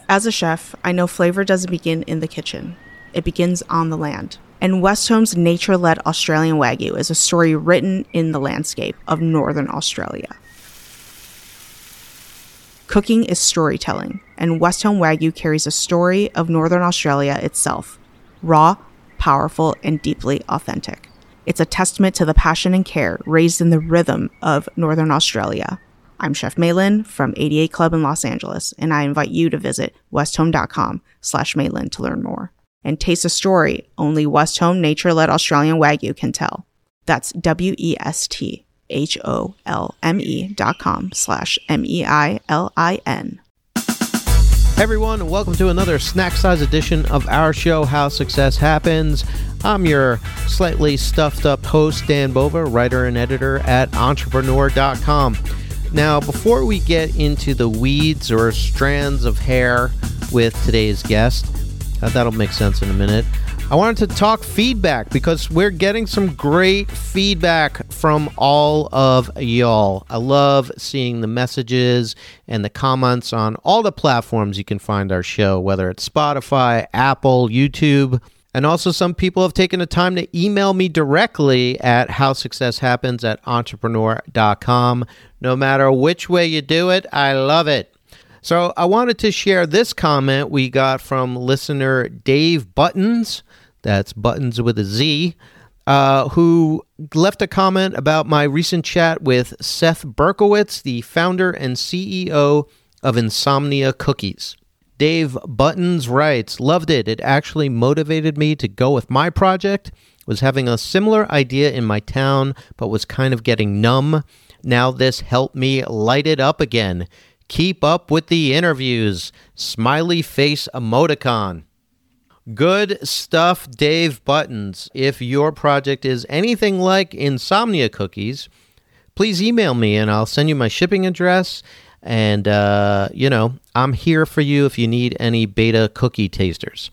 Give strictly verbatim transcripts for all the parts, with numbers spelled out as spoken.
As a chef, I know flavor doesn't begin in the kitchen. It begins on the land. And Westhome's nature-led Australian Wagyu is a story written in the landscape of Northern Australia. Cooking is storytelling, and Westhome Wagyu carries a story of Northern Australia itself. Raw, powerful, and deeply authentic. It's a testament to the passion and care raised in the rhythm of Northern Australia. I'm Chef Maylin from eighty-eight Club in Los Angeles, and I invite you to visit westhome.com slash Maylin to learn more. And taste a story only Westhome nature-led Australian Wagyu can tell. That's W-E-S-T H-O-L-M-E dot com slash M-E-I-L-I-N. Hey everyone, and welcome to another snack-size edition of our show, How Success Happens. I'm your slightly stuffed-up host, Dan Bova, writer and editor at entrepreneur dot com. Now, before we get into the weeds or strands of hair with today's guest, uh, that'll make sense in a minute, I wanted to talk feedback because we're getting some great feedback from all of y'all. I love seeing the messages and the comments on all the platforms you can find our show, whether it's Spotify, Apple, YouTube. And also some people have taken the time to email me directly at howsuccesshappens at entrepreneur dot com. No matter which way you do it, I love it. So I wanted to share this comment we got from listener Dave Buttons, that's Buttons with a Z, uh, who left a comment about my recent chat with Seth Berkowitz, the founder and C E O of Insomnia Cookies. Dave Buttons writes, loved it. It actually motivated me to go with my project. Was having a similar idea in my town, but was kind of getting numb. Now this helped me light it up again. Keep up with the interviews. Smiley face emoticon. Good stuff, Dave Buttons. If your project is anything like Insomnia Cookies, please email me and I'll send you my shipping address. And, uh, you know, I'm here for you if you need any beta cookie tasters.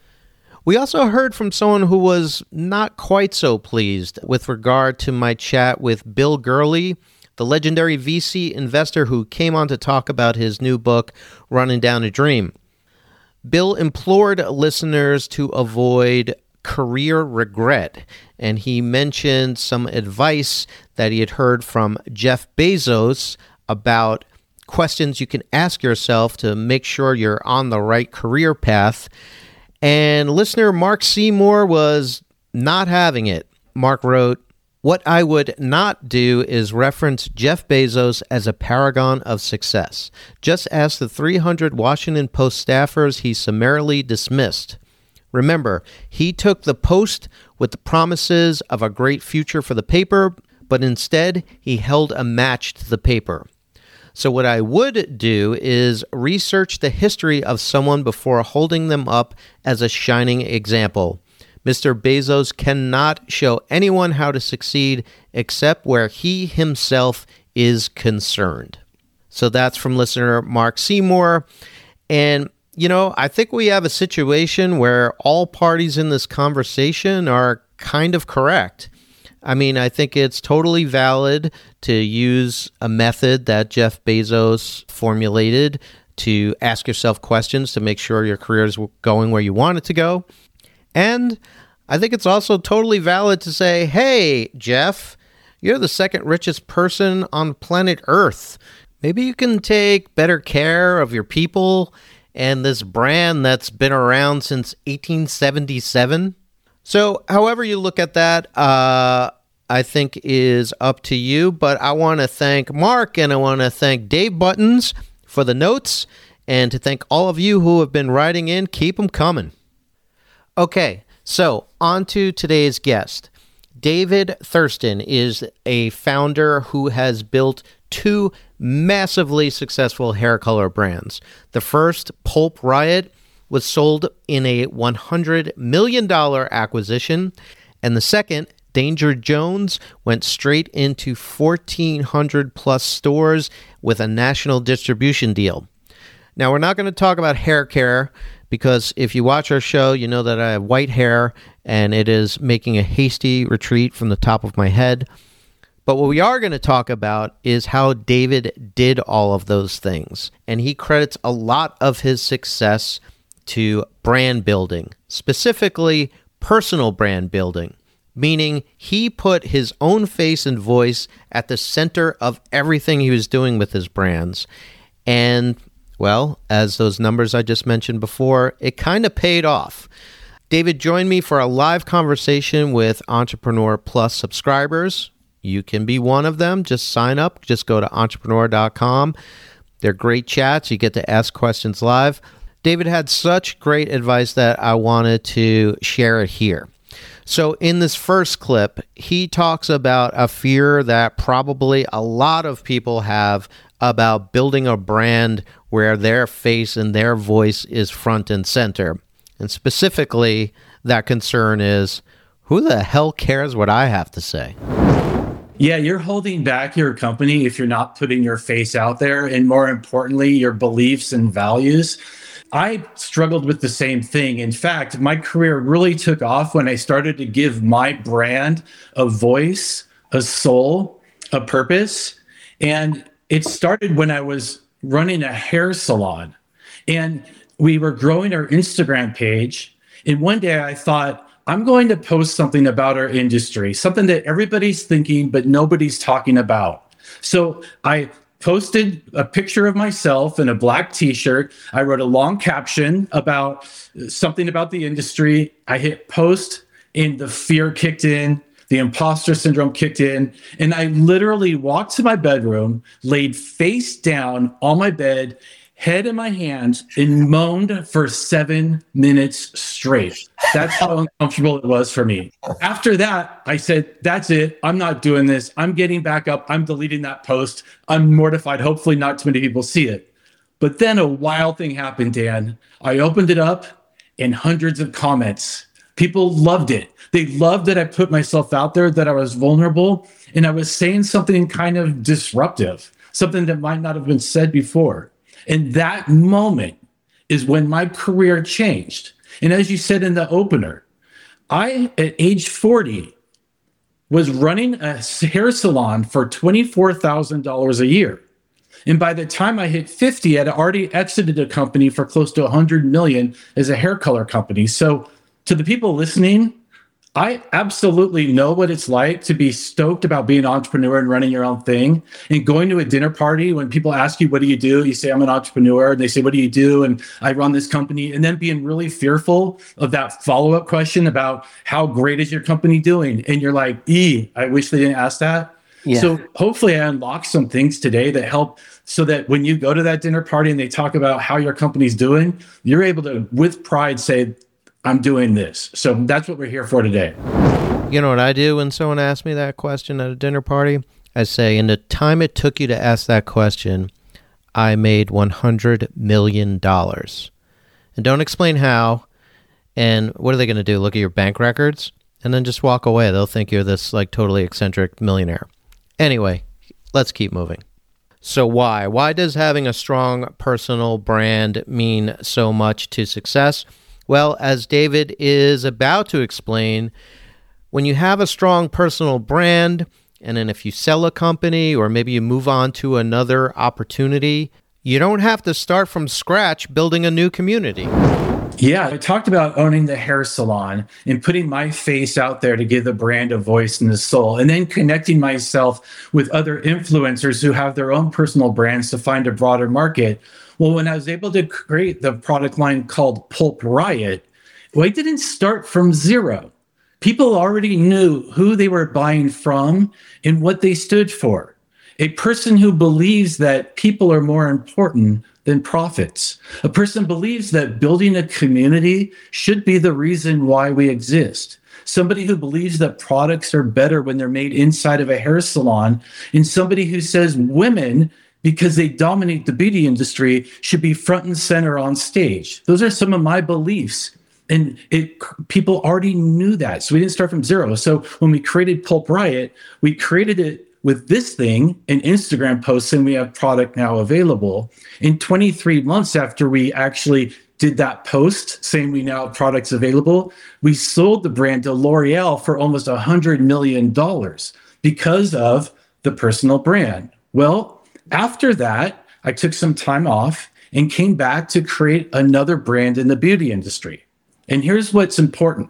We also heard from someone who was not quite so pleased with regard to my chat with Bill Gurley, the legendary V C investor who came on to talk about his new book, Running Down a Dream. Bill implored listeners to avoid career regret, and he mentioned some advice that he had heard from Jeff Bezos about questions you can ask yourself to make sure you're on the right career path. And listener Mark Seymour was not having it. Mark wrote, what I would not do is reference Jeff Bezos as a paragon of success. Just ask the three hundred Washington Post staffers he summarily dismissed. Remember, he took the Post with the promises of a great future for the paper, but instead he held a match to the paper. So what I would do is research the history of someone before holding them up as a shining example. Mister Bezos cannot show anyone how to succeed except where he himself is concerned. So that's from listener Mark Seymour. And, you know, I think we have a situation where all parties in this conversation are kind of correct. I mean, I think it's totally valid to use a method that Jeff Bezos formulated to ask yourself questions to make sure your career is going where you want it to go. And I think it's also totally valid to say, hey, Jeff, you're the second richest person on planet Earth. Maybe you can take better care of your people and this brand that's been around since eighteen seventy-seven. So however you look at that, uh, I think is up to you. But I want to thank Mark and I want to thank Dave Buttons for the notes and to thank all of you who have been writing in. Keep them coming. Okay, so on to today's guest. David Thurston is a founder who has built two massively successful hair color brands. The first, Pulp Riot, was sold in a one hundred million dollars acquisition, and the second, Danger Jones, went straight into fourteen hundred plus stores with a national distribution deal. Now, we're not going to talk about hair care because if you watch our show, you know that I have white hair and it is making a hasty retreat from the top of my head. But what we are going to talk about is how David did all of those things. And he credits a lot of his success to brand building, specifically personal brand building, meaning he put his own face and voice at the center of everything he was doing with his brands. And, well, as those numbers I just mentioned before, it kind of paid off. David joined me for a live conversation with Entrepreneur Plus subscribers. You can be one of them. Just sign up. Just go to entrepreneur dot com. They're great chats. You get to ask questions live. David had such great advice that I wanted to share it here. So in this first clip, he talks about a fear that probably a lot of people have about building a brand where their face and their voice is front and center. And specifically, that concern is, who the hell cares what I have to say? Yeah, you're holding back your company if you're not putting your face out there, and more importantly, your beliefs and values. I struggled with the same thing. In fact, my career really took off when I started to give my brand a voice, a soul, a purpose. And it started when I was running a hair salon. And we were growing our Instagram page. And one day I thought, I'm going to post something about our industry, something that everybody's thinking, but nobody's talking about. So I posted a picture of myself in a black t-shirt. I wrote a long caption about something about the industry. I hit post and the fear kicked in. The imposter syndrome kicked in. And I literally walked to my bedroom, laid face down on my bed, head in my hands, and moaned for seven minutes straight. That's how uncomfortable it was for me. After that, I said, that's it. I'm not doing this. I'm getting back up. I'm deleting that post. I'm mortified. Hopefully not too many people see it. But then a wild thing happened, Dan. I opened it up and hundreds of comments. People loved it. They loved that I put myself out there, that I was vulnerable, and I was saying something kind of disruptive, something that might not have been said before. And that moment is when my career changed. And as you said in the opener, I, at age forty, was running a hair salon for twenty-four thousand dollars a year. And by the time I hit fifty, I'd already exited a company for close to one hundred million dollars as a hair color company. So to the people listening, I absolutely know what it's like to be stoked about being an entrepreneur and running your own thing, and going to a dinner party when people ask you, what do you do? You say, I'm an entrepreneur. And they say, what do you do? And I run this company. And then being really fearful of that follow-up question about how great is your company doing? And you're like, ee, I wish they didn't ask that. Yeah. So hopefully I unlock some things today that help so that when you go to that dinner party and they talk about how your company's doing, you're able to, with pride, say, I'm doing this. So that's what we're here for today. You know what I do when someone asks me that question at a dinner party? I say, in the time it took you to ask that question, I made one hundred million dollars. And don't explain how. And what are they going to do? Look at your bank records? And then just walk away. They'll think you're this like totally eccentric millionaire. Anyway, let's keep moving. So why? Why does having a strong personal brand mean so much to success? Well, as David is about to explain, when you have a strong personal brand, and then if you sell a company or maybe you move on to another opportunity, you don't have to start from scratch building a new community. Yeah, I talked about owning the hair salon and putting my face out there to give the brand a voice and a soul, and then connecting myself with other influencers who have their own personal brands to find a broader market. Well, when I was able to create the product line called Pulp Riot, well, I didn't start from zero. People already knew who they were buying from and what they stood for. A person who believes that people are more important than profits. A person believes that building a community should be the reason why we exist. Somebody who believes that products are better when they're made inside of a hair salon, and somebody who says women, because they dominate the beauty industry, should be front and center on stage. Those are some of my beliefs. And it, people already knew that. So we didn't start from zero. So when we created Pulp Riot, we created it with this thing, an Instagram post, and we have product now available. In twenty-three months after we actually did that post saying we now have products available, we sold the brand to L'Oreal for almost one hundred million dollars. because of the personal brand. Well, after that, I took some time off and came back to create another brand in the beauty industry. And here's what's important.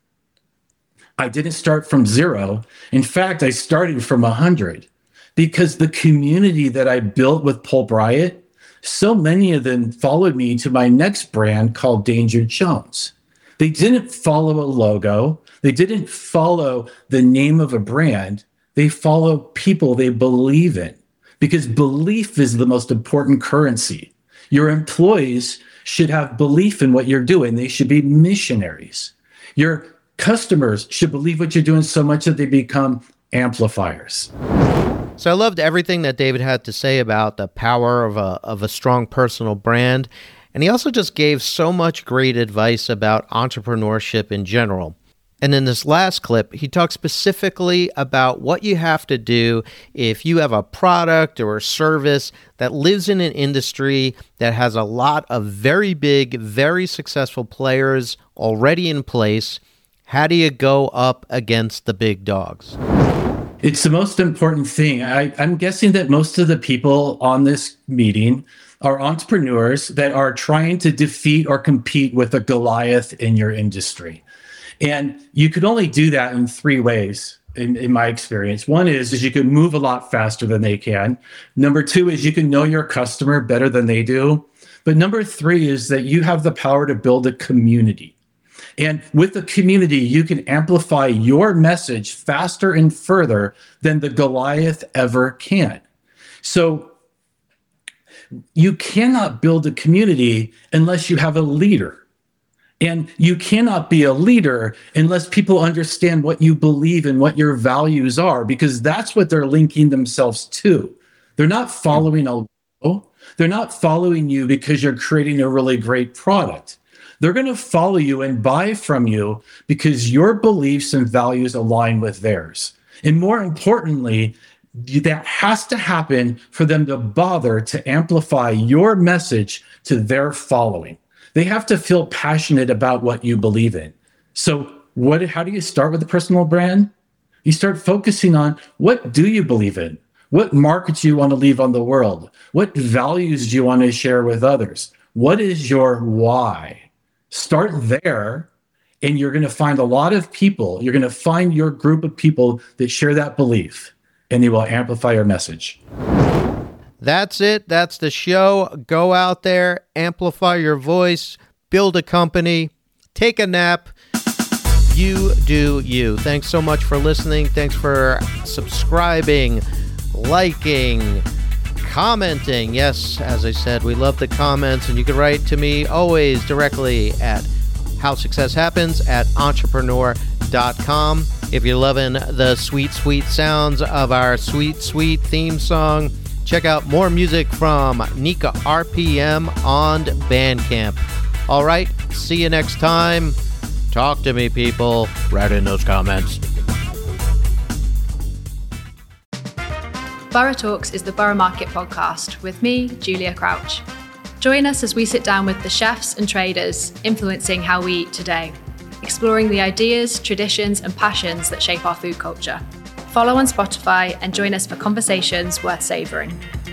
I didn't start from zero. In fact, I started from one hundred because the community that I built with Paul Bryant, so many of them followed me to my next brand called Danger Jones. They didn't follow a logo. They didn't follow the name of a brand. They follow people they believe in, because belief is the most important currency. Your employees should have belief in what you're doing. They should be missionaries. Your customers should believe what you're doing so much that they become amplifiers. So I loved everything that David had to say about the power of a of a strong personal brand. And he also just gave so much great advice about entrepreneurship in general. And in this last clip, he talks specifically about what you have to do if you have a product or a service that lives in an industry that has a lot of very big, very successful players already in place. How do you go up against the big dogs? It's the most important thing. I, I'm guessing that most of the people on this meeting are entrepreneurs that are trying to defeat or compete with a Goliath in your industry. And you could only do that in three ways, in, in my experience. One is, is you can move a lot faster than they can. Number two is you can know your customer better than they do. But number three is that you have the power to build a community. And with the community, you can amplify your message faster and further than the Goliath ever can. So you cannot build a community unless you have a leader. And you cannot be a leader unless people understand what you believe and what your values are, because that's what they're linking themselves to. They're not following a logo. They're not following you because you're creating a really great product. They're going to follow you and buy from you because your beliefs and values align with theirs. And more importantly, that has to happen for them to bother to amplify your message to their following. They have to feel passionate about what you believe in. So what? How do you start with a personal brand? You start focusing on, what do you believe in? What market do you want to leave on the world? What values do you want to share with others? What is your why? Start there, and you're going to find a lot of people. You're going to find your group of people that share that belief, and they will amplify your message. That's it. That's the show. Go out there, amplify your voice, build a company, take a nap. You do you. Thanks so much for listening. Thanks for subscribing, liking, commenting. Yes, as I said, we love the comments, and you can write to me always directly at how success happens at entrepreneur dot com. If you're loving the sweet, sweet sounds of our sweet, sweet theme song, check out more music from Nika R P M on Bandcamp. All right, see you next time. Talk to me, people. Write in those comments. Borough Talks is the Borough Market podcast with me, Julia Crouch. Join us as we sit down with the chefs and traders influencing how we eat today, exploring the ideas, traditions, and passions that shape our food culture. Follow on Spotify and join us for conversations worth savouring.